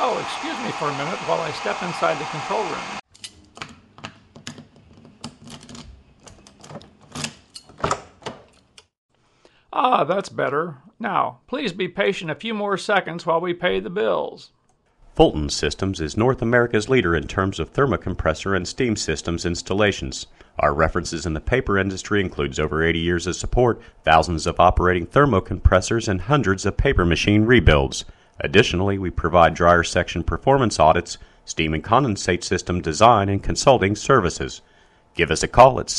Oh, excuse me for a minute while I step inside the control room. Ah, that's better. Now, please be patient a few more seconds while we pay the bills. Fulton Systems is North America's leader in terms of thermocompressor and steam systems installations. Our references in the paper industry includes over 80 years of support, thousands of operating thermocompressors, and hundreds of paper machine rebuilds. Additionally, we provide dryer section performance audits, steam and condensate system design, and consulting services. Give us a call at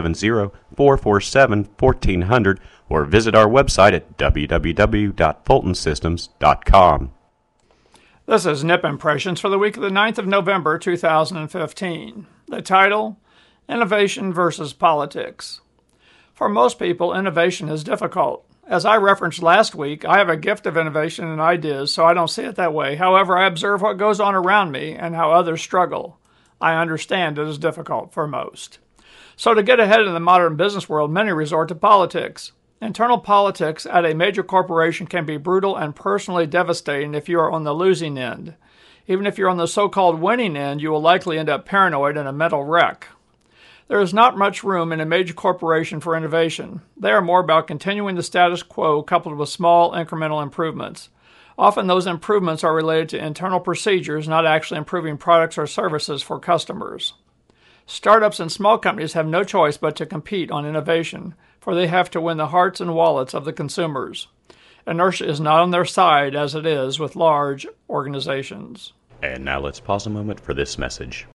770-447-1400 or visit our website at www.fultonsystems.com. This is Nip Impressions for the week of the 9th of November, 2015. The title, Innovation versus Politics. For most people, innovation is difficult. As I referenced last week, I have a gift of innovation and ideas, so I don't see it that way. However, I observe what goes on around me and how others struggle. I understand it is difficult for most. So to get ahead in the modern business world, many resort to politics. Internal politics at a major corporation can be brutal and personally devastating if you are on the losing end. Even if you're on the so-called winning end, you will likely end up paranoid and a mental wreck. There is not much room in a major corporation for innovation. They are more about continuing the status quo coupled with small incremental improvements. Often those improvements are related to internal procedures, not actually improving products or services for customers. Startups and small companies have no choice but to compete on innovation, for they have to win the hearts and wallets of the consumers. Inertia is not on their side as it is with large organizations. And now let's pause a moment for this message.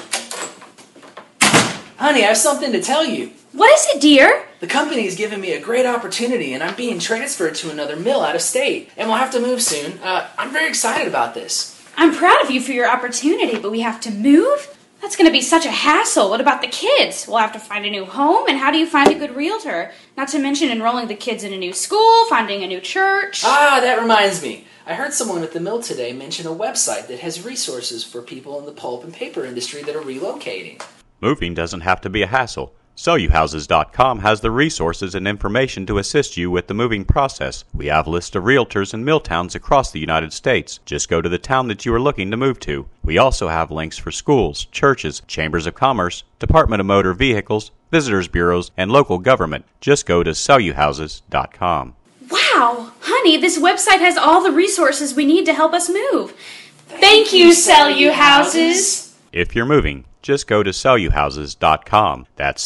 Honey, I have something to tell you. What is it, dear? The company is giving me a great opportunity, and I'm being transferred to another mill out of state, and we'll have to move soon. I'm very excited about this. I'm proud of you for your opportunity, but we have to move? That's going to be such a hassle. What about the kids? We'll have to find a new home, and how do you find a good realtor? Not to mention enrolling the kids in a new school, finding a new church. Ah, that reminds me. I heard someone at the mill today mention a website that has resources for people in the pulp and paper industry that are relocating. Moving doesn't have to be a hassle. SellYouHouses.com has the resources and information to assist you with the moving process. We have lists of realtors in mill towns across the United States. Just go to the town that you are looking to move to. We also have links for schools, churches, chambers of commerce, Department of Motor Vehicles, visitors bureaus, and local government. Just go to SellYouHouses.com. Wow! Honey, this website has all the resources we need to help us move. Thank you, Sell You Houses! If you're moving, just go to SellYouHouses.com. That's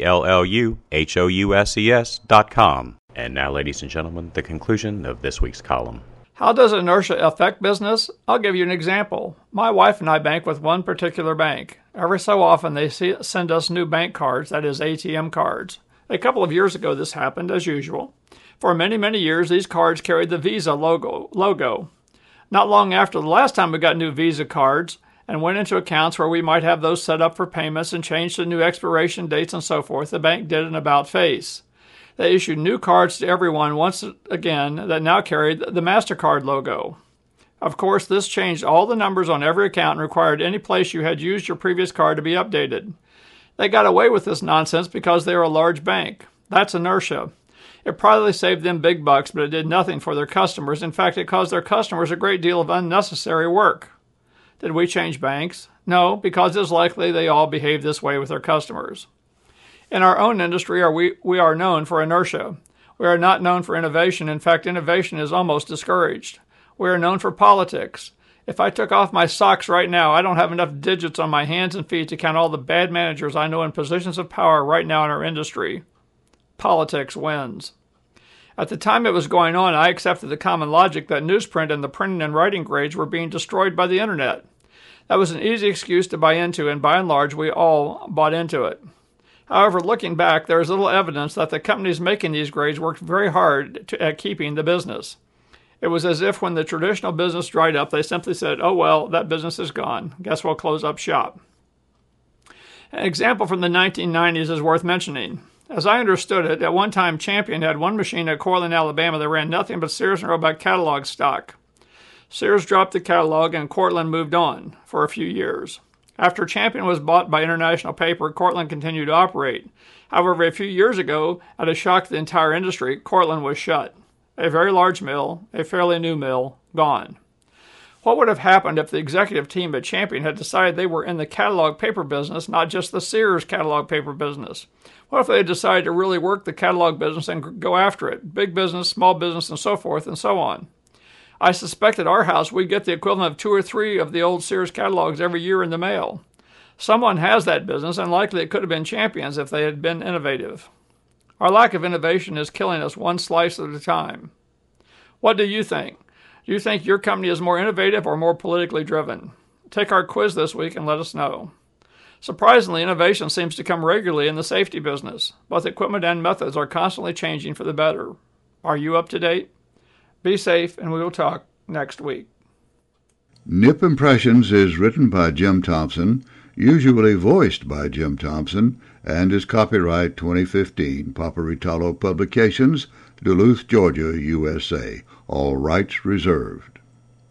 CELLUHOUSES.com. And now, ladies and gentlemen, the conclusion of this week's column. How does inertia affect business? I'll give you an example. My wife and I bank with one particular bank. Every so often they send us new bank cards, that is ATM cards. A couple of years ago this happened, as usual. For many, many years, these cards carried the Visa logo. Not long after the last time we got new Visa cards, and went into accounts where we might have those set up for payments and changed to new expiration dates and so forth, the bank did an about-face. They issued new cards to everyone once again that now carried the MasterCard logo. Of course, this changed all the numbers on every account and required any place you had used your previous card to be updated. They got away with this nonsense because they are a large bank. That's inertia. It probably saved them big bucks, but it did nothing for their customers. In fact, it caused their customers a great deal of unnecessary work. Did we change banks? No, because it's likely they all behave this way with their customers. In our own industry, we are known for inertia. We are not known for innovation. In fact, innovation is almost discouraged. We are known for politics. If I took off my socks right now, I don't have enough digits on my hands and feet to count all the bad managers I know in positions of power right now in our industry. Politics wins. At the time it was going on, I accepted the common logic that newsprint and the printing and writing grades were being destroyed by the internet. That was an easy excuse to buy into, and by and large, we all bought into it. However, looking back, there is little evidence that the companies making these grades worked very hard at keeping the business. It was as if when the traditional business dried up, they simply said, oh well, that business is gone. Guess we'll close up shop. An example from the 1990s is worth mentioning. As I understood it, at one time Champion had one machine at Cortland, Alabama that ran nothing but Sears and Roebuck catalog stock. Sears dropped the catalog and Cortland moved on for a few years. After Champion was bought by International Paper, Cortland continued to operate. However, a few years ago, at a shock to the entire industry, Cortland was shut. A very large mill, a fairly new mill, gone. What would have happened if the executive team at Champion had decided they were in the catalog paper business, not just the Sears catalog paper business? What if they had decided to really work the catalog business and go after it? Big business, small business, and so forth and so on. I suspect at our house we'd get the equivalent of 2 or 3 of the old Sears catalogs every year in the mail. Someone has that business, and likely it could have been Champions if they had been innovative. Our lack of innovation is killing us one slice at a time. What do you think? Do you think your company is more innovative or more politically driven? Take our quiz this week and let us know. Surprisingly, innovation seems to come regularly in the safety business. Both equipment and methods are constantly changing for the better. Are you up to date? Be safe, and we will talk next week. Nip Impressions is written by Jim Thompson, usually voiced by Jim Thompson, and is copyright 2015, Paparitalo Publications, Duluth, Georgia, USA. All rights reserved.